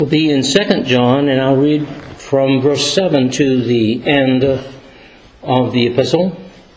We'll be in 2 John, and I'll read from verse 7 to the end of the epistle,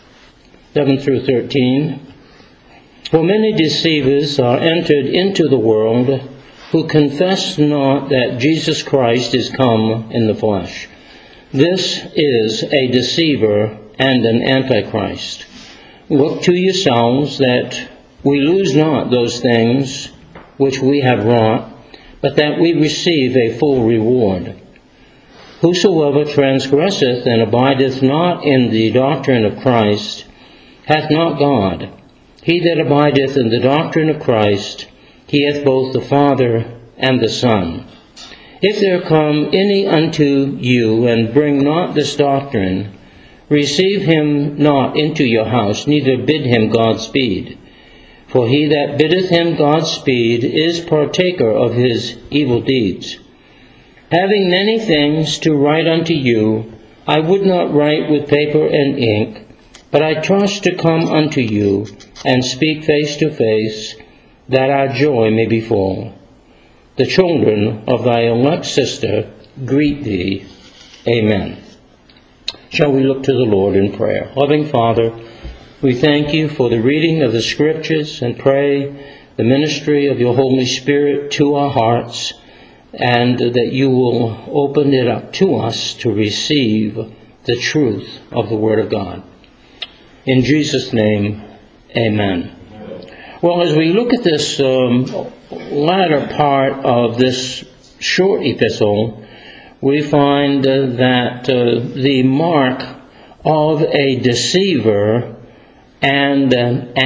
7 through 13. For many deceivers are entered into the world, who confess not that Jesus Christ is come in the flesh. This is a deceiver and an antichrist. Look to yourselves that we lose not those things which we have wrought, but that we receive a full reward. Whosoever transgresseth and abideth not in the doctrine of Christ hath not God. He that abideth in the doctrine of Christ, he hath both the Father and the Son. If there come any unto you, and bring not this doctrine, receive him not into your house, neither bid him Godspeed. For he that biddeth him Godspeed is partaker of his evil deeds. Having many things to write unto you, I would not write with paper and ink, but I trust to come unto you, and speak face to face, that our joy may be full. The children of thy elect sister greet thee. Amen. Shall we look to the Lord in prayer? Loving Father, we thank you for the reading of the Scriptures and pray the ministry of your Holy Spirit to our hearts, and that you will open it up to us to receive the truth of the Word of God. In Jesus' name, amen. Well, as we look at this latter part of this short epistle, we find that the mark of a deceiver and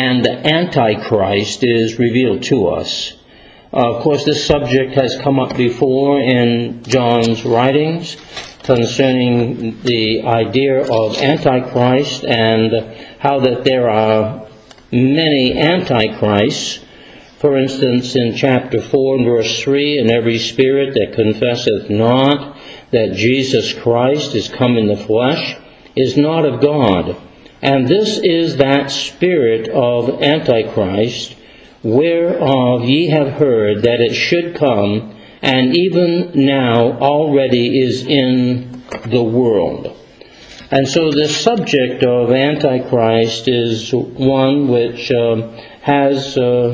antichrist is revealed to us. Of course, this subject has come up before in John's writings concerning the idea of antichrist and how that there are many antichrists. For instance, in chapter 4 and verse 3, and every spirit that confesseth not that Jesus Christ is come in the flesh is not of God. And this is that spirit of Antichrist, whereof ye have heard that it should come, and even now already is in the world. And so the subject of Antichrist is one which has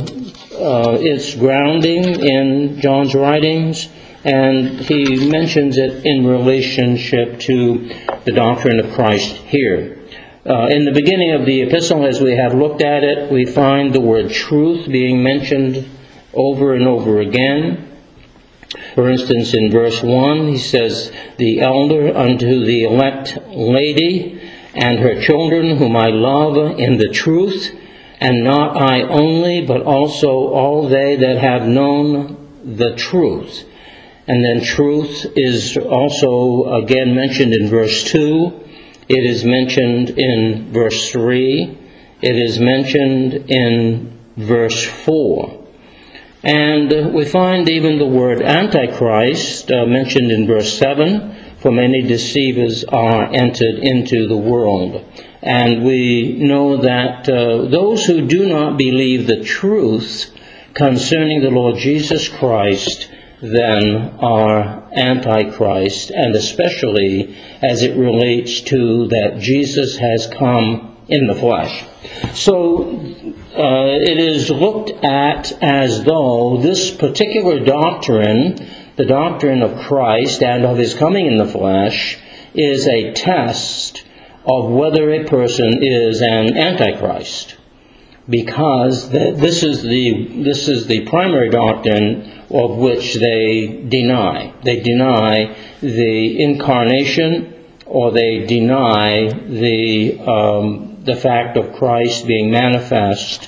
its grounding in John's writings, and he mentions it in relationship to the doctrine of Christ here. In the beginning of the epistle, as we have looked at it, we find the word truth being mentioned over and over again. For instance, in verse 1, he says, the elder unto the elect lady and her children whom I love in the truth, and not I only, but also all they that have known the truth. And then truth is also again mentioned in verse 2. It is mentioned in verse 3. It is mentioned in verse 4. And we find even the word Antichrist mentioned in verse 7, for many deceivers are entered into the world. And we know that those who do not believe the truth concerning the Lord Jesus Christ then are Antichrist, and especially as it relates to that Jesus has come in the flesh. So it is looked at as though this particular doctrine, the doctrine of Christ and of his coming in the flesh, is a test of whether a person is an Antichrist, because this is the primary doctrine of which they deny. They deny the incarnation, or they deny the fact of Christ being manifest,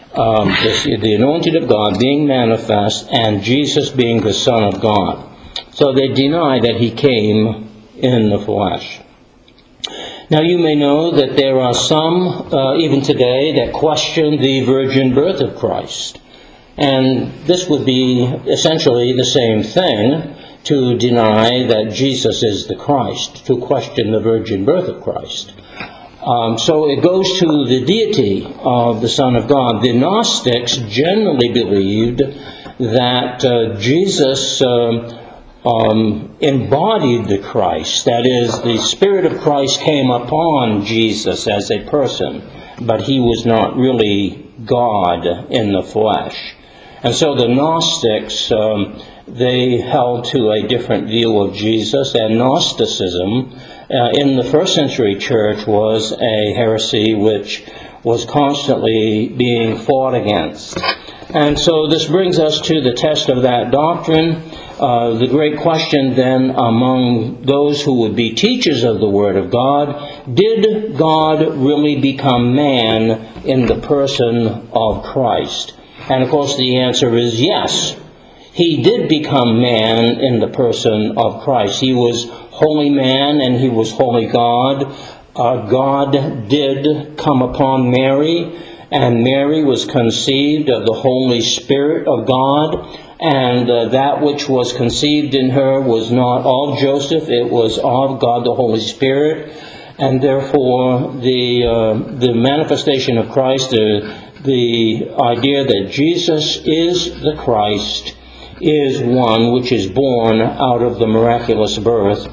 the anointed of God being manifest, and Jesus being the Son of God. So they deny that he came in the flesh. Now you may know that there are some, even today, that question the virgin birth of Christ. And this would be essentially the same thing, to deny that Jesus is the Christ, to question the virgin birth of Christ. So it goes to the deity of the Son of God. The Gnostics generally believed that Jesus embodied the Christ. That is, the Spirit of Christ came upon Jesus as a person, but he was not really God in the flesh. And so the Gnostics, they held to a different view of Jesus, and Gnosticism in the first century church was a heresy which was constantly being fought against. And so this brings us to the test of that doctrine. The great question then among those who would be teachers of the Word of God: did God really become man in the person of Christ? And of course the answer is yes. He did become man in the person of Christ. He was holy man and he was holy God. God did come upon Mary, and Mary was conceived of the Holy Spirit of God, and that which was conceived in her was not of Joseph, it was of God the Holy Spirit, and therefore the manifestation of Christ, the idea that Jesus is the Christ, is one which is born out of the miraculous birth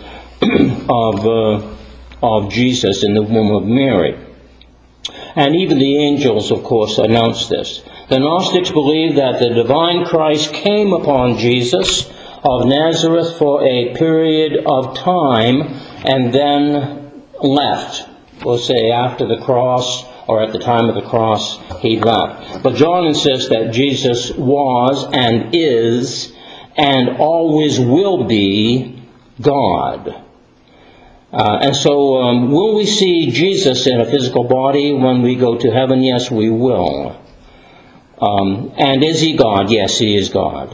of Jesus in the womb of Mary. And even the angels, of course, announced this. The Gnostics believed that the divine Christ came upon Jesus of Nazareth for a period of time and then left. We'll say after the cross, or at the time of the cross, he left. But John insists that Jesus was and is and always will be God. And so will we see Jesus in a physical body when we go to heaven? Yes, we will. And is he God? Yes, he is God.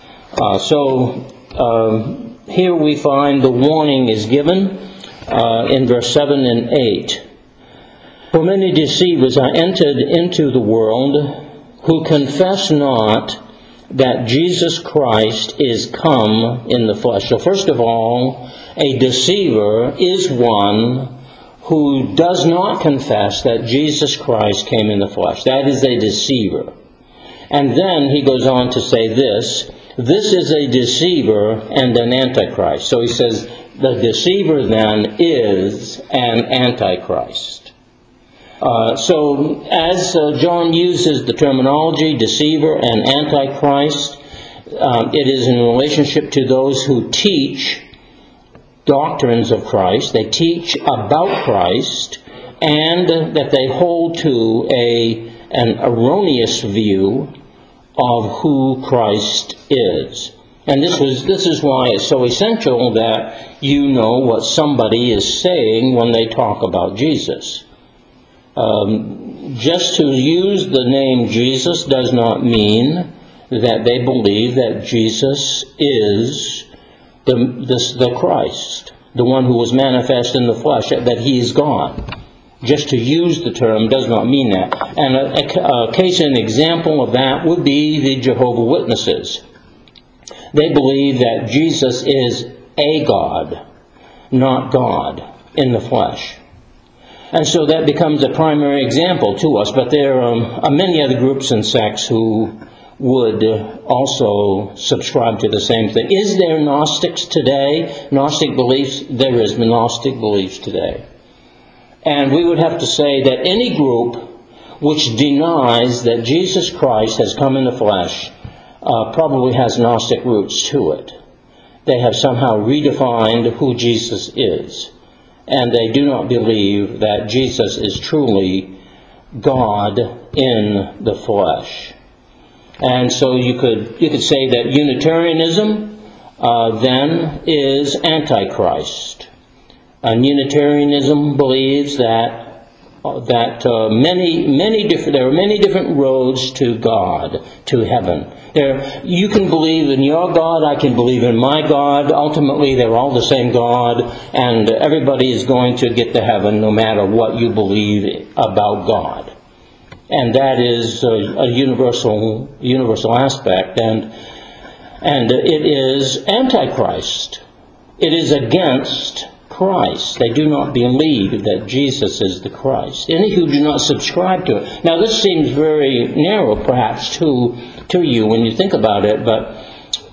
Here we find the warning is given in verse 7 and 8. For many deceivers are entered into the world, who confess not that Jesus Christ is come in the flesh. So first of all, a deceiver is one who does not confess that Jesus Christ came in the flesh. That is a deceiver. And then he goes on to say this is a deceiver and an antichrist. So he says the deceiver then is an antichrist. So as John uses the terminology deceiver and antichrist, it is in relationship to those who teach doctrines of Christ. They teach about Christ, and that they hold to an erroneous view of who Christ is. And this is why it's so essential that you know what somebody is saying when they talk about Jesus. Just to use the name Jesus does not mean that they believe that Jesus is the Christ, the one who was manifest in the flesh, that he is God. Just to use the term does not mean that. And a case and example of that would be the Jehovah's Witnesses. They believe that Jesus is a God, not God in the flesh. And so that becomes a primary example to us. But there are many other groups and sects who would also subscribe to the same thing. Is there Gnostics today? Gnostic beliefs? There is Gnostic beliefs today. And we would have to say that any group which denies that Jesus Christ has come in the flesh probably has Gnostic roots to it. They have somehow redefined who Jesus is. And they do not believe that Jesus is truly God in the flesh. And so you could say that Unitarianism then is Antichrist. And Unitarianism believes that there are many different roads to God, to heaven. You can believe in your God, I can believe in my God. Ultimately, they're all the same God, and everybody is going to get to heaven no matter what you believe about God. And that is a universal aspect, and it is Antichrist. It is against Christ. They do not believe that Jesus is the Christ. Any who do not subscribe to it. Now this seems very narrow perhaps to you when you think about it, but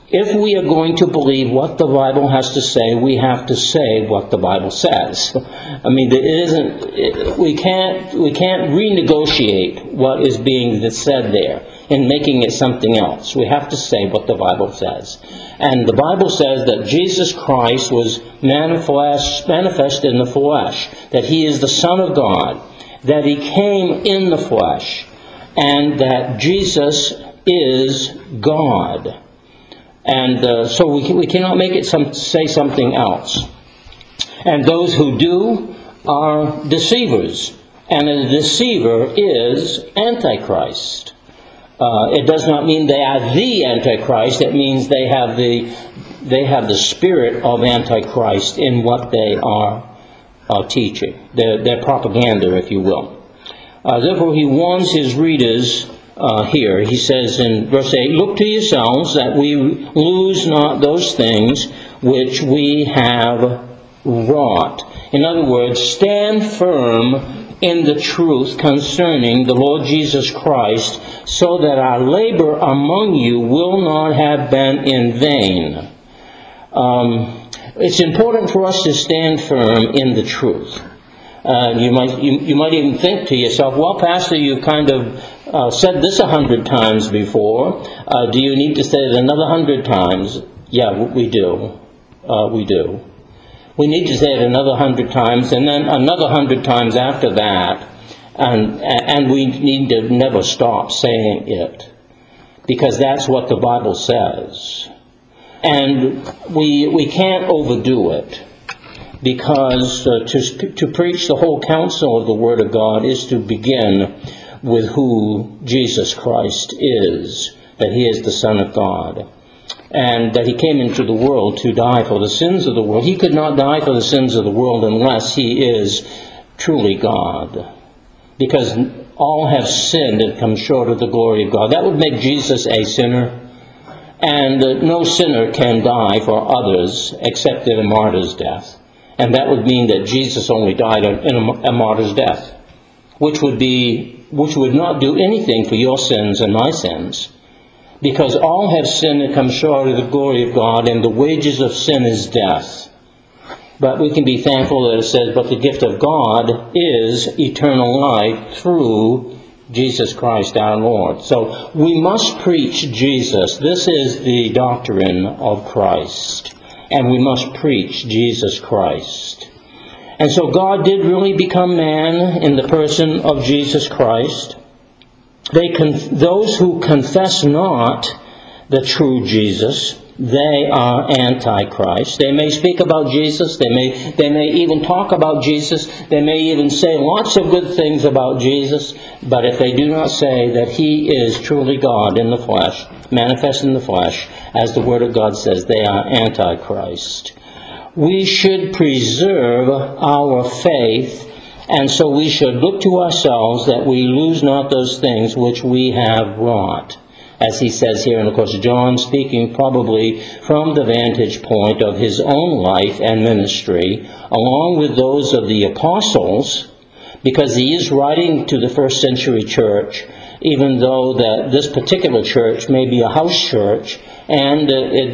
if we are going to believe what the Bible has to say, we have to say what the Bible says. I mean, we can't renegotiate what is being said there in making it something else. We have to say what the Bible says. And the Bible says that Jesus Christ was manifest in the flesh, that he is the Son of God, that he came in the flesh, and that Jesus is God. And so we cannot make it say something else. And those who do are deceivers. And a deceiver is Antichrist. It does not mean they are the Antichrist. It means they have the spirit of Antichrist in what they are teaching. Their propaganda, if you will. Therefore, he warns his readers here. He says in verse 8, "Look to yourselves that we lose not those things which we have wrought." In other words, stand firm in the truth concerning the Lord Jesus Christ, so that our labor among you will not have been in vain. It's important for us to stand firm in the truth. You might even think to yourself, well, Pastor, you kind of said this 100 times before. Do you need to say it another 100 times? Yeah, we do. We do. We need to say it another 100 times, and then another 100 times after that, and we need to never stop saying it, because that's what the Bible says. And we can't overdo it, because to preach the whole counsel of the Word of God is to begin with who Jesus Christ is, that he is the Son of God, and that he came into the world to die for the sins of the world. He could not die for the sins of the world unless he is truly God, because all have sinned and come short of the glory of God. That would make Jesus a sinner, and no sinner can die for others except in a martyr's death. And that would mean that Jesus only died in a martyr's death, which would not do anything for your sins and my sins, because all have sinned and come short of the glory of God, and the wages of sin is death. But we can be thankful that it says, but the gift of God is eternal life through Jesus Christ our Lord. So we must preach Jesus. This is the doctrine of Christ. And we must preach Jesus Christ. And so God did really become man in the person of Jesus Christ. Those who confess not the true Jesus, they are Antichrist. They may speak about Jesus. They may even talk about Jesus. They may even say lots of good things about Jesus. But if they do not say that he is truly God in the flesh, manifest in the flesh, as the Word of God says, they are Antichrist. We should preserve our faith, and so we should look to ourselves that we lose not those things which we have wrought. As he says here, and of course John speaking probably from the vantage point of his own life and ministry, along with those of the apostles, because he is writing to the first century church, even though that this particular church may be a house church, and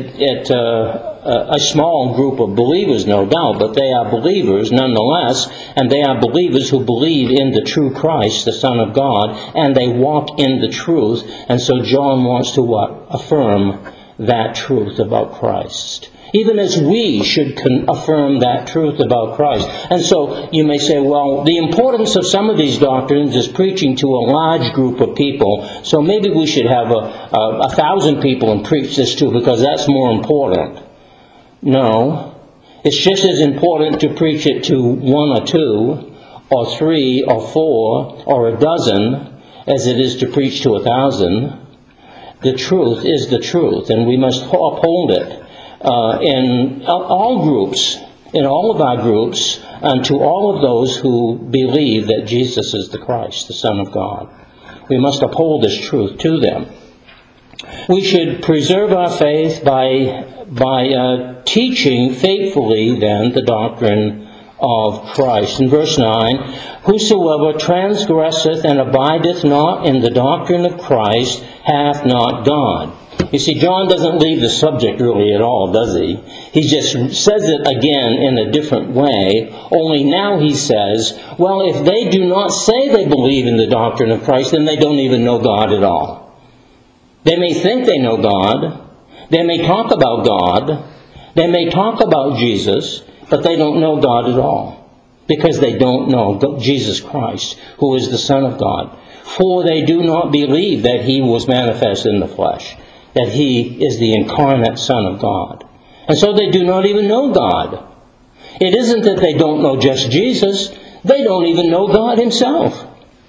a small group of believers, no doubt, but they are believers nonetheless, and they are believers who believe in the true Christ, the Son of God, and they walk in the truth. And so John wants to affirm that truth about Christ, even as we should affirm that truth about Christ. And so you may say, well, the importance of some of these doctrines is preaching to a large group of people, so maybe we should have 1,000 people and preach this too, because that's more important. No, it's just as important to preach it to 1 or 2 or 3 or 4 or a dozen as it is to preach to 1,000. The truth is the truth, and we must uphold it in all groups, in all of our groups, and to all of those who believe that Jesus is the Christ, the Son of God. We must uphold this truth to them. We should preserve our faith by teaching faithfully, then, the doctrine of Christ. In verse 9, whosoever transgresseth and abideth not in the doctrine of Christ hath not God. You see, John doesn't leave the subject really at all, does he? He just says it again in a different way, only now he says, well, if they do not say they believe in the doctrine of Christ, then they don't even know God at all. They may think they know God, they may talk about God, they may talk about Jesus, but they don't know God at all, because they don't know Jesus Christ, who is the Son of God. For they do not believe that he was manifest in the flesh, that he is the incarnate Son of God. And so they do not even know God. It isn't that they don't know just Jesus, they don't even know God himself.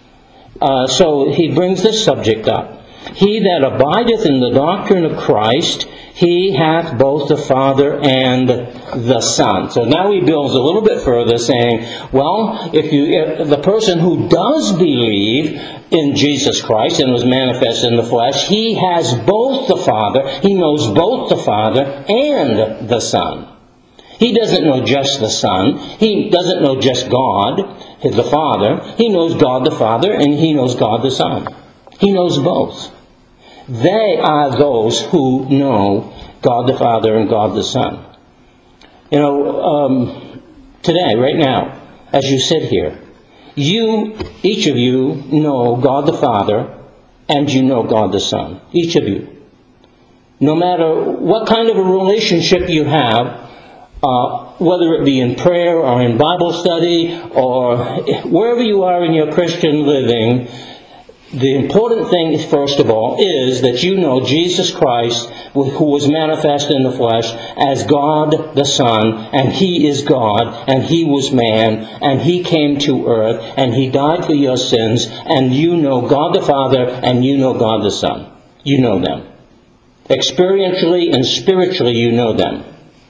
So he brings this subject up. He that abideth in the doctrine of Christ, he hath both the Father and the Son. So now he builds a little bit further, saying, well, if the person who does believe in Jesus Christ and was manifest in the flesh, he has both the Father, he knows both the Father and the Son. He doesn't know just the Son, he doesn't know just God, the Father, he knows God the Father and he knows God the Son. He knows both. They are those who know God the Father and God the Son. You know, today, right now, as you sit here, each of you know God the Father and you know God the Son. Each of you. No matter what kind of a relationship you have, whether it be in prayer or in Bible study or wherever you are in your Christian living, the important thing, first of all, is that you know Jesus Christ, who was manifest in the flesh, as God the Son, and he is God, and he was man, and he came to earth, and he died for your sins, and you know God the Father, and you know God the Son. You know them. Experientially and spiritually, you know them.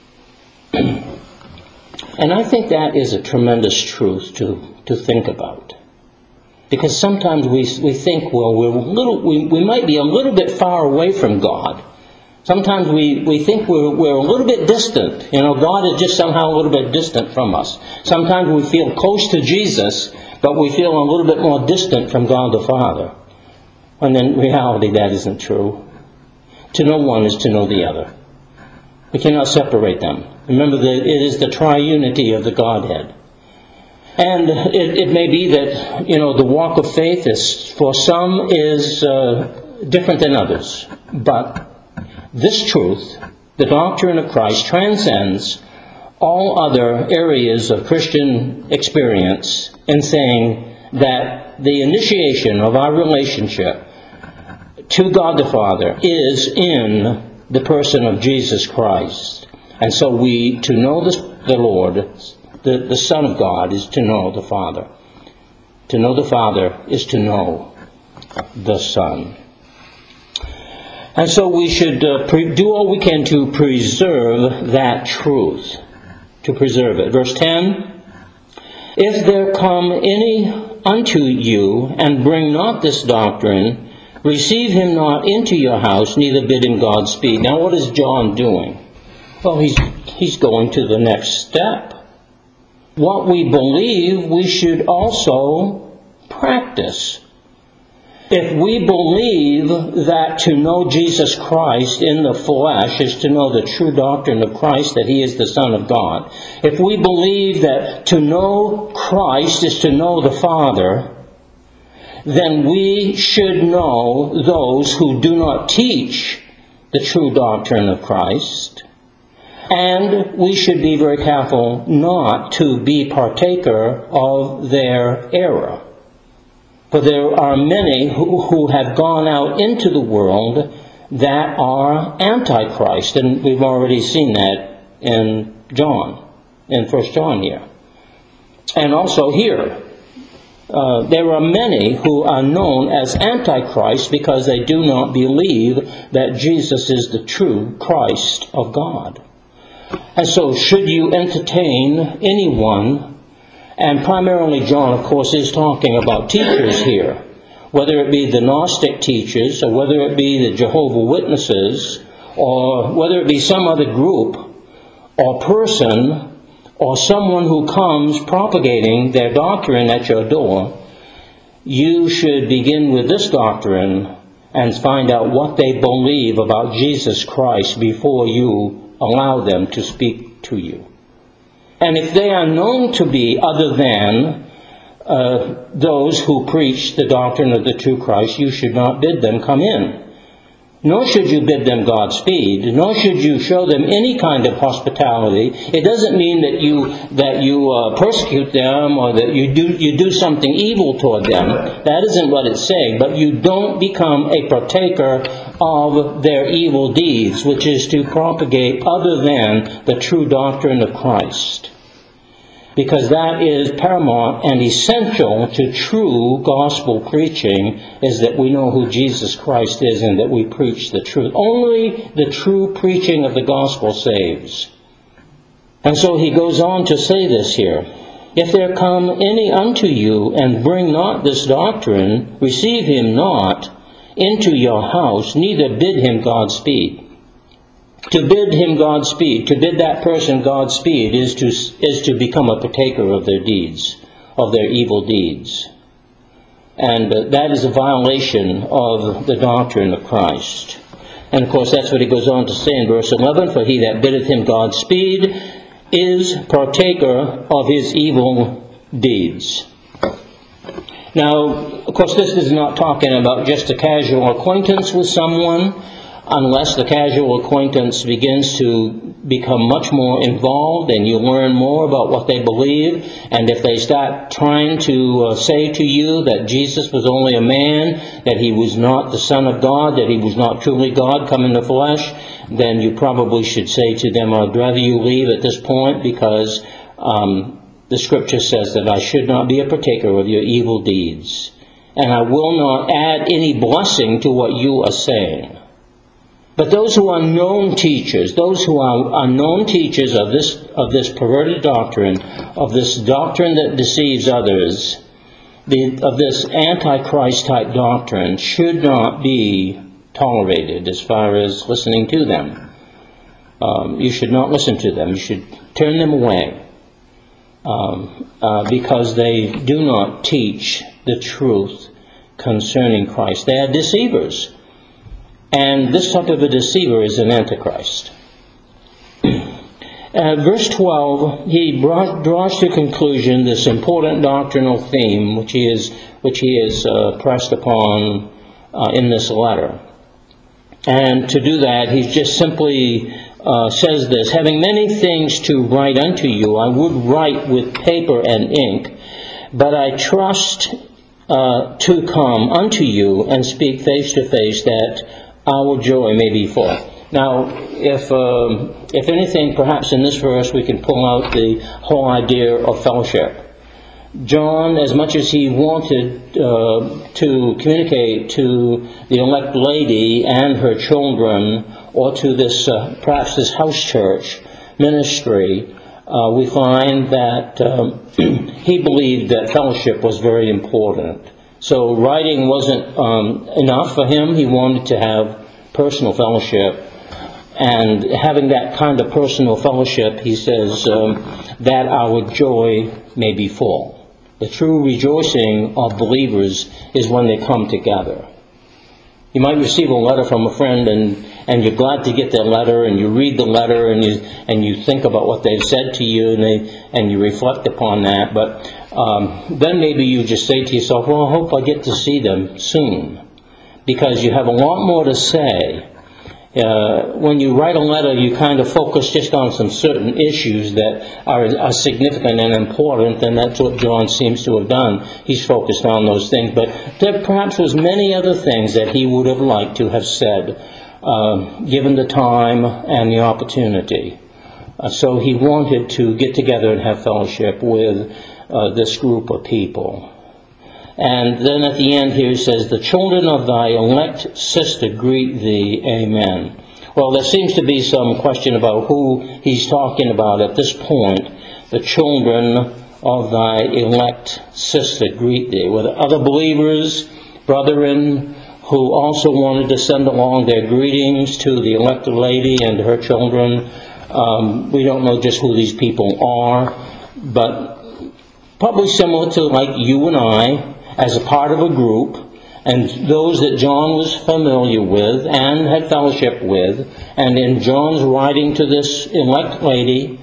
And I think that is a tremendous truth to think about. Because sometimes we think, well, we might be a little bit far away from God. Sometimes we think we're a little bit distant. You know, God is just somehow a little bit distant from us. Sometimes we feel close to Jesus, but we feel a little bit more distant from God the Father. And in reality, that isn't true. To know one is to know the other. We cannot separate them. Remember that it is the triunity of the Godhead. And it may be that, you know, the walk of faith is, for some, is different than others. But this truth, the doctrine of Christ, transcends all other areas of Christian experience in saying that the initiation of our relationship to God the Father is in the person of Jesus Christ. And so to know the Lord, the Son of God, is to know the Father. To know the Father is to know the Son. And so we should do all we can to preserve that truth. To preserve it. Verse 10, if there come any unto you, and bring not this doctrine, receive him not into your house, neither bid him Godspeed. Now what is John doing? Well, he's going to the next step. What we believe, we should also practice. If we believe that to know Jesus Christ in the flesh is to know the true doctrine of Christ, that he is the Son of God, if we believe that to know Christ is to know the Father, then we should know those who do not teach the true doctrine of Christ. And we should be very careful not to be partaker of their error. For there are many who have gone out into the world that are antichrist. And we've already seen that in John, in 1 John here. And also here. There are many who are known as antichrist because they do not believe that Jesus is the true Christ of God. And so should you entertain anyone, and primarily John, of course, is talking about teachers here, whether it be the Gnostic teachers, or whether it be the Jehovah's Witnesses, or whether it be some other group or person, or someone who comes propagating their doctrine at your door, you should begin with this doctrine and find out what they believe about Jesus Christ before you allow them to speak to you. And if they are known to be other than those who preach the doctrine of the true Christ, you should not bid them come in. Nor should you bid them Godspeed, nor should you show them any kind of hospitality. It doesn't mean that you persecute them or that you do something evil toward them. That isn't what it's saying. But you don't become a partaker of their evil deeds, which is to propagate other than the true doctrine of Christ. Because that is paramount and essential to true gospel preaching, is that we know who Jesus Christ is and that we preach the truth. Only the true preaching of the gospel saves. And so he goes on to say this here. If there come any unto you and bring not this doctrine, receive him not into your house, neither bid him Godspeed. To bid him Godspeed, to bid that person Godspeed, is to become a partaker of their deeds, of their evil deeds. And that is a violation of the doctrine of Christ. And of course that's what he goes on to say in verse 11, for he that biddeth him Godspeed is partaker of his evil deeds. Now, of course, this is not talking about just a casual acquaintance with someone, unless the casual acquaintance begins to become much more involved and you learn more about what they believe. And if they start trying to say to you that Jesus was only a man, that he was not the Son of God, that he was not truly God come in the flesh, then you probably should say to them, I'd rather you leave at this point, because the Scripture says that I should not be a partaker of your evil deeds. And I will not add any blessing to what you are saying. But those who are known teachers, those who are known teachers of this perverted doctrine, of this doctrine that deceives others, of this Antichrist type doctrine, should not be tolerated as far as listening to them. You should not listen to them. You should turn them away because they do not teach the truth concerning Christ. They are deceivers. And this type of a deceiver is an Antichrist. Verse 12, he draws to conclusion this important doctrinal theme which he is pressed upon in this letter. And to do that, he just simply says this, having many things to write unto you, I would write with paper and ink, but I trust to come unto you and speak face to face, that our joy may be full. Now, if anything, perhaps in this verse we can pull out the whole idea of fellowship. John, as much as he wanted to communicate to the elect lady and her children, or to this perhaps this house church ministry, we find that he believed that fellowship was very important. So writing wasn't enough for him. He wanted to have personal fellowship. And having that kind of personal fellowship, he says, that our joy may be full. The true rejoicing of believers is when they come together. You might receive a letter from a friend, and you're glad to get that letter, and you read the letter, and you think about what they've said to you, and you reflect upon that. But then maybe you just say to yourself, well, I hope I get to see them soon, because you have a lot more to say. When you write a letter, you kind of focus just on some certain issues that are significant and important, and that's what John seems to have done. He's focused on those things, but there perhaps was many other things that he would have liked to have said, given the time and the opportunity. So he wanted to get together and have fellowship with this group of people. And then at the end here he says, the children of thy elect sister greet thee, amen. Well, there seems to be some question about who he's talking about at this point. The children of thy elect sister greet thee. Were there other believers, brethren, who also wanted to send along their greetings to the elected lady and her children? We don't know just who these people are, but probably similar to like you and I, as a part of a group, and those that John was familiar with and had fellowship with. And in John's writing to this elect lady,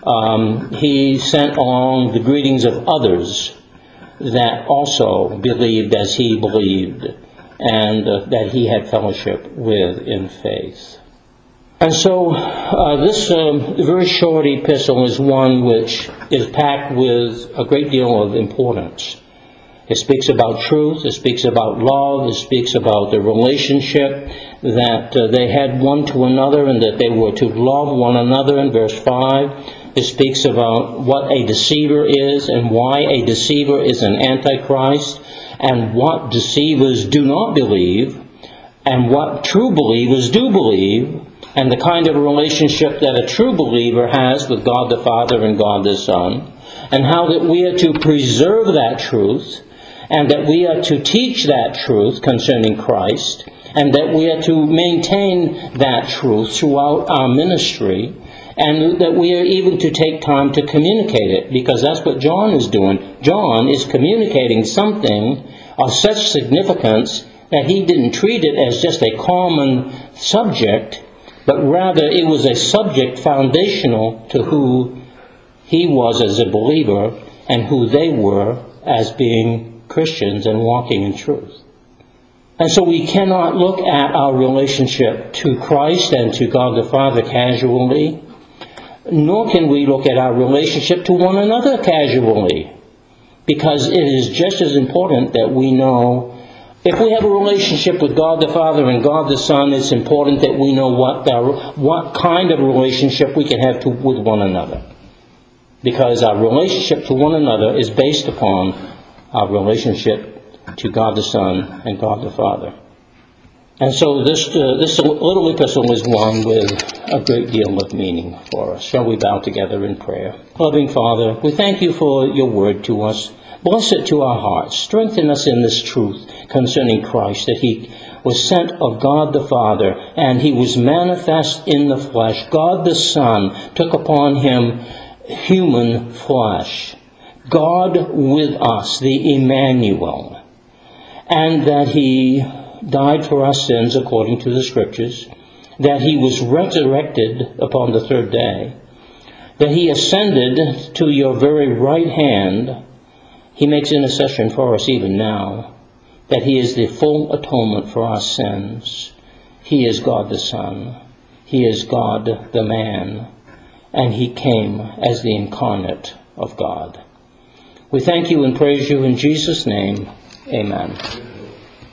he sent along the greetings of others that also believed as he believed, and that he had fellowship with in faith. And so this very short epistle is one which is packed with a great deal of importance. It speaks about truth, it speaks about love, it speaks about the relationship that they had one to another, and that they were to love one another in verse 5. It speaks about what a deceiver is and why a deceiver is an antichrist, and what deceivers do not believe, and what true believers do believe, and the kind of relationship that a true believer has with God the Father and God the Son, and how that we are to preserve that truth, and that we are to teach that truth concerning Christ, and that we are to maintain that truth throughout our ministry, and that we are even to take time to communicate it, because that's what John is doing. John is communicating something of such significance that he didn't treat it as just a common subject, but rather it was a subject foundational to who he was as a believer and who they were as being Christians and walking in truth. And so we cannot look at our relationship to Christ and to God the Father casually, nor can we look at our relationship to one another casually, because it is just as important that we know, if we have a relationship with God the Father and God the Son, it's important that we know what kind of relationship we can have with one another, because our relationship to one another is based upon our relationship to God the Son and God the Father. And so this little epistle is one with a great deal of meaning for us. Shall we bow together in prayer? Loving Father, we thank you for your word to us. Bless it to our hearts. Strengthen us in this truth concerning Christ, that he was sent of God the Father, and he was manifest in the flesh. God the Son took upon him human flesh. God with us, the Emmanuel, and that he died for our sins according to the Scriptures, that he was resurrected upon the third day, that he ascended to your very right hand. He makes intercession for us even now, that he is the full atonement for our sins. He is God the Son. He is God the man, and he came as the incarnate of God. We thank you and praise you in Jesus' name. Amen.